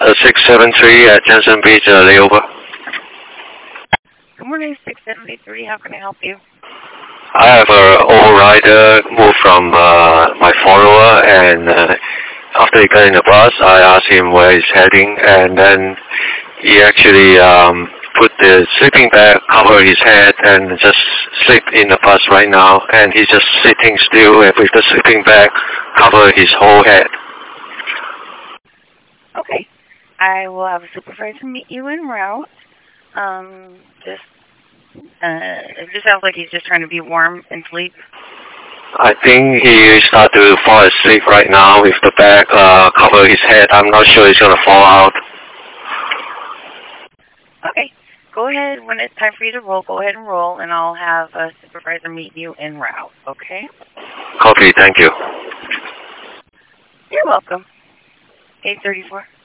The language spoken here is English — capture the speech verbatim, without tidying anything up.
Uh, six seven three at Jensen Beach, uh, layover. Good morning, six seven three. How can I help you? I have a old rider moved from uh, my follower, and uh, after he got in the bus, I asked him where he's heading, and then he actually um, put the sleeping bag, cover his head, and just sleep in the bus right now. And he's just sitting still with the sleeping bag cover his whole head. Okay. I will have a supervisor meet you en route. Um, just, uh, it just sounds like he's just trying to be warm and sleep. I think he started to fall asleep right now with the bag uh, cover his head. I'm not sure he's going to fall out. Okay. Go ahead. When it's time for you to roll, go ahead and roll, and I'll have a supervisor meet you en route, okay? Copy. Thank you. You're welcome. eight thirty-four.